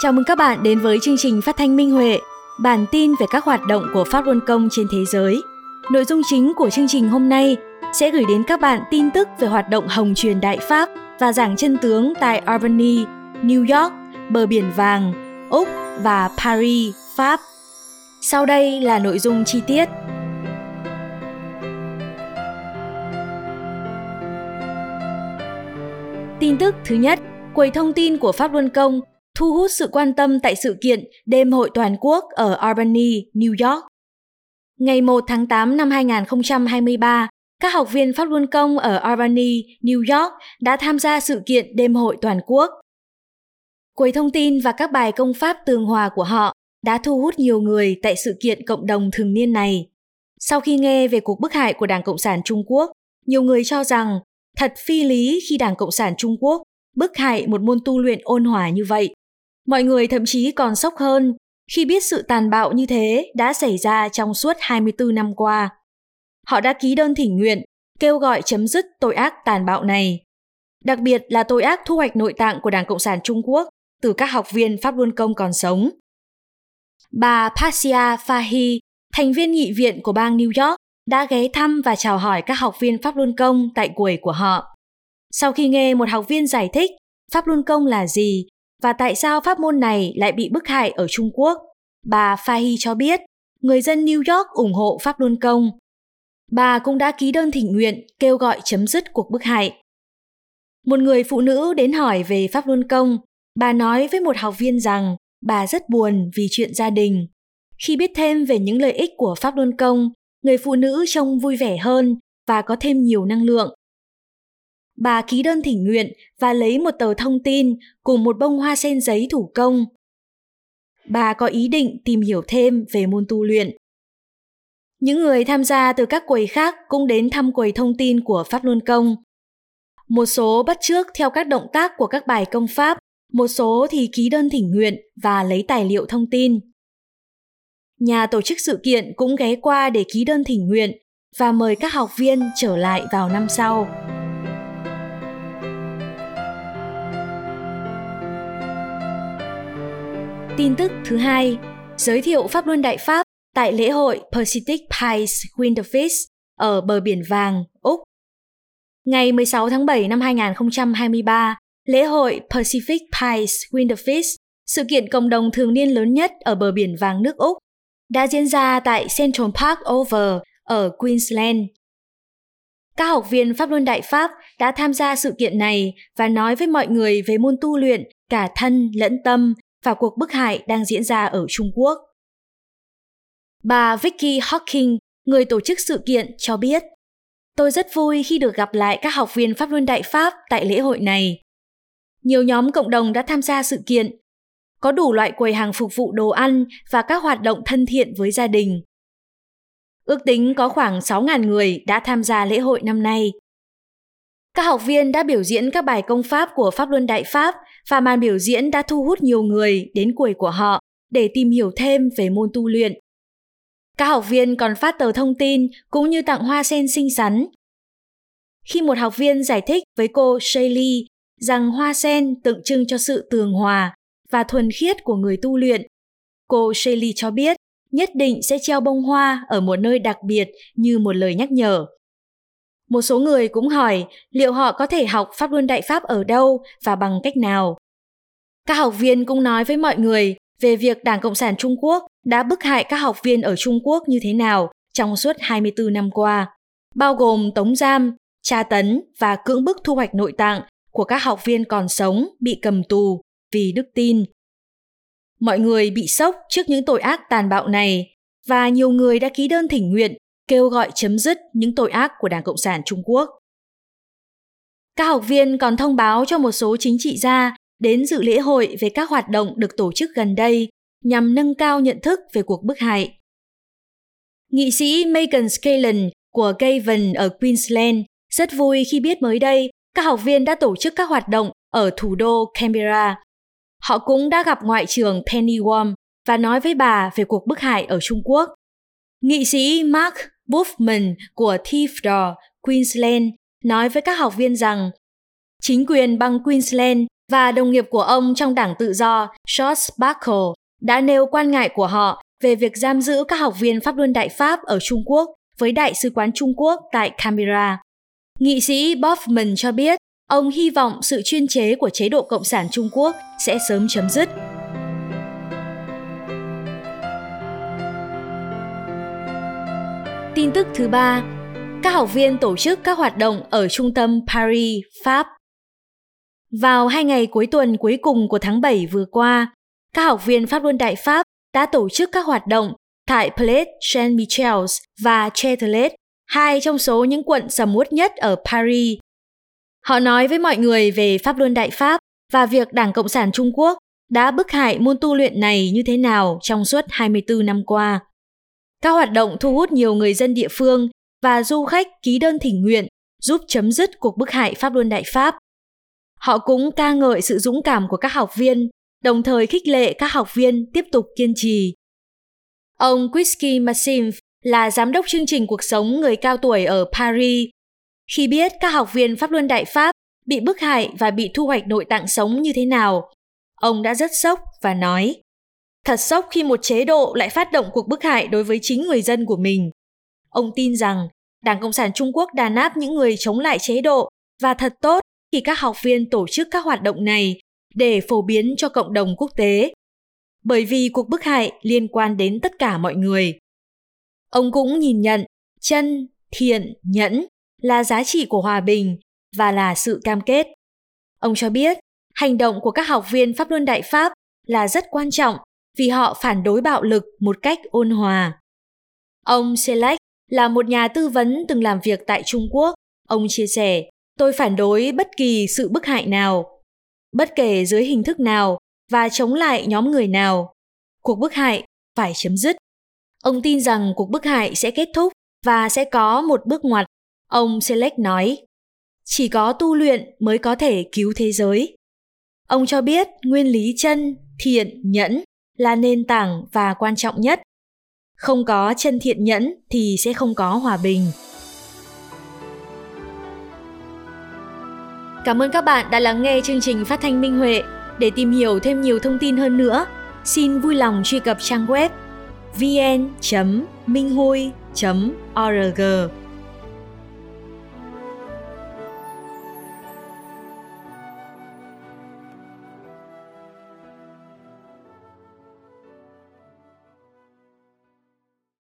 Chào mừng các bạn đến với chương trình phát thanh Minh Huệ, bản tin về các hoạt động của Pháp Luân Công trên thế giới. Nội dung chính của chương trình hôm nay sẽ gửi đến các bạn tin tức về hoạt động Hồng Truyền Đại Pháp và giảng chân tướng tại Albany, New York, Bờ Biển Vàng, Úc và Paris, Pháp. Sau đây là nội dung chi tiết. Tin tức thứ nhất, quầy thông tin của Pháp Luân Công thu hút sự quan tâm tại sự kiện Đêm hội toàn quốc ở Albany, New York. Ngày 1 tháng 8 năm 2023, các học viên Pháp Luân Công ở Albany, New York đã tham gia sự kiện Đêm hội toàn quốc. Quầy thông tin và các bài công pháp tường hòa của họ đã thu hút nhiều người tại sự kiện cộng đồng thường niên này. Sau khi nghe về cuộc bức hại của Đảng Cộng sản Trung Quốc, nhiều người cho rằng thật phi lý khi Đảng Cộng sản Trung Quốc bức hại một môn tu luyện ôn hòa như vậy. Mọi người thậm chí còn sốc hơn khi biết sự tàn bạo như thế đã xảy ra trong suốt 24 năm qua. Họ đã ký đơn thỉnh nguyện, kêu gọi chấm dứt tội ác tàn bạo này. Đặc biệt là tội ác thu hoạch nội tạng của Đảng Cộng sản Trung Quốc từ các học viên Pháp Luân Công còn sống. Bà Pasia Fahy, thành viên nghị viện của bang New York, đã ghé thăm và chào hỏi các học viên Pháp Luân Công tại quầy của họ. Sau khi nghe một học viên giải thích Pháp Luân Công là gì và tại sao pháp môn này lại bị bức hại ở Trung Quốc, bà Fahy cho biết người dân New York ủng hộ Pháp Luân Công. Bà cũng đã ký đơn thỉnh nguyện kêu gọi chấm dứt cuộc bức hại. Một người phụ nữ đến hỏi về Pháp Luân Công, bà nói với một học viên rằng bà rất buồn vì chuyện gia đình. Khi biết thêm về những lợi ích của Pháp Luân Công, người phụ nữ trông vui vẻ hơn và có thêm nhiều năng lượng. Bà ký đơn thỉnh nguyện và lấy một tờ thông tin cùng một bông hoa sen giấy thủ công. Bà có ý định tìm hiểu thêm về môn tu luyện. Những người tham gia từ các quầy khác cũng đến thăm quầy thông tin của Pháp Luân Công. Một số bắt chước theo các động tác của các bài công pháp, một số thì ký đơn thỉnh nguyện và lấy tài liệu thông tin. Nhà tổ chức sự kiện cũng ghé qua để ký đơn thỉnh nguyện và mời các học viên trở lại vào năm sau. Tin tức thứ hai, giới thiệu Pháp Luân Đại Pháp tại lễ hội Pacific Pies Winter Feast ở Bờ Biển Vàng, Úc. Ngày 16 tháng 7 năm 2023, lễ hội Pacific Pies Winter Feast, sự kiện cộng đồng thường niên lớn nhất ở Bờ Biển Vàng nước Úc, đã diễn ra tại Central Park Oval ở Queensland. Các học viên Pháp Luân Đại Pháp đã tham gia sự kiện này và nói với mọi người về môn tu luyện cả thân lẫn tâm và cuộc bức hại đang diễn ra ở Trung Quốc. Bà Vicky Hawking, người tổ chức sự kiện, cho biết: "Tôi rất vui khi được gặp lại các học viên Pháp Luân Đại Pháp tại lễ hội này. Nhiều nhóm cộng đồng đã tham gia sự kiện. Có đủ loại quầy hàng phục vụ đồ ăn và các hoạt động thân thiện với gia đình. Ước tính có khoảng 6.000 người đã tham gia lễ hội năm nay." Các học viên đã biểu diễn các bài công pháp của Pháp Luân Đại Pháp và màn biểu diễn đã thu hút nhiều người đến quầy của họ để tìm hiểu thêm về môn tu luyện. Các học viên còn phát tờ thông tin cũng như tặng hoa sen xinh xắn. Khi một học viên giải thích với cô Shaylee rằng hoa sen tượng trưng cho sự tường hòa và thuần khiết của người tu luyện, cô Shaylee cho biết nhất định sẽ treo bông hoa ở một nơi đặc biệt như một lời nhắc nhở. Một số người cũng hỏi liệu họ có thể học Pháp Luân Đại Pháp ở đâu và bằng cách nào. Các học viên cũng nói với mọi người về việc Đảng Cộng sản Trung Quốc đã bức hại các học viên ở Trung Quốc như thế nào trong suốt 24 năm qua, bao gồm tống giam, tra tấn và cưỡng bức thu hoạch nội tạng của các học viên còn sống bị cầm tù vì đức tin. Mọi người bị sốc trước những tội ác tàn bạo này và nhiều người đã ký đơn thỉnh nguyện kêu gọi chấm dứt những tội ác của Đảng Cộng sản Trung Quốc. Các học viên còn thông báo cho một số chính trị gia đến dự lễ hội về các hoạt động được tổ chức gần đây nhằm nâng cao nhận thức về cuộc bức hại. Nghị sĩ Megan Scanlon của Cavan ở Queensland rất vui khi biết mới đây các học viên đã tổ chức các hoạt động ở thủ đô Canberra. Họ cũng đã gặp Ngoại trưởng Penny Wong và nói với bà về cuộc bức hại ở Trung Quốc. Nghị sĩ Mark Buffman của Teafordale, Queensland nói với các học viên rằng chính quyền bang Queensland và đồng nghiệp của ông trong Đảng Tự do George Sparkle đã nêu quan ngại của họ về việc giam giữ các học viên Pháp luân Đại Pháp ở Trung Quốc với Đại sứ quán Trung Quốc tại Canberra. Nghị sĩ Boffman cho biết ông hy vọng sự chuyên chế của chế độ Cộng sản Trung Quốc sẽ sớm chấm dứt. Tin tức thứ 3, các học viên tổ chức các hoạt động ở trung tâm Paris, Pháp. Vào 2 ngày cuối tuần cuối cùng của tháng 7 vừa qua, các học viên Pháp luân Đại Pháp đã tổ chức các hoạt động tại Place Saint-Michel và Châtelet, 2 trong số những quận sầm uất nhất ở Paris. Họ nói với mọi người về Pháp luân Đại Pháp và việc Đảng Cộng sản Trung Quốc đã bức hại môn tu luyện này như thế nào trong suốt 24 năm qua. Các hoạt động thu hút nhiều người dân địa phương và du khách ký đơn thỉnh nguyện giúp chấm dứt cuộc bức hại Pháp luân Đại Pháp. Họ cũng ca ngợi sự dũng cảm của các học viên, đồng thời khích lệ các học viên tiếp tục kiên trì. Ông Whisky Maxime là giám đốc chương trình cuộc sống người cao tuổi ở Paris. Khi biết các học viên Pháp luân Đại Pháp bị bức hại và bị thu hoạch nội tạng sống như thế nào, ông đã rất sốc và nói: "Thật sốc khi một chế độ lại phát động cuộc bức hại đối với chính người dân của mình." Ông tin rằng Đảng Cộng sản Trung Quốc đàn áp những người chống lại chế độ và thật tốt khi các học viên tổ chức các hoạt động này để phổ biến cho cộng đồng quốc tế. Bởi vì cuộc bức hại liên quan đến tất cả mọi người. Ông cũng nhìn nhận chân, thiện, nhẫn là giá trị của hòa bình và là sự cam kết. Ông cho biết hành động của các học viên Pháp luân Đại Pháp là rất quan trọng vì họ phản đối bạo lực một cách ôn hòa. Ông Select là một nhà tư vấn từng làm việc tại Trung Quốc. Ông chia sẻ: "Tôi phản đối bất kỳ sự bức hại nào, bất kể dưới hình thức nào và chống lại nhóm người nào. Cuộc bức hại phải chấm dứt." Ông tin rằng cuộc bức hại sẽ kết thúc và sẽ có một bước ngoặt. Ông Select nói: "Chỉ có tu luyện mới có thể cứu thế giới." Ông cho biết nguyên lý chân, thiện, nhẫn là nền tảng và quan trọng nhất. Không có chân thiện nhẫn thì sẽ không có hòa bình. Cảm ơn các bạn đã lắng nghe chương trình phát thanh Minh Huệ. Để tìm hiểu thêm nhiều thông tin hơn nữa, xin vui lòng truy cập trang web vn.minhui.org.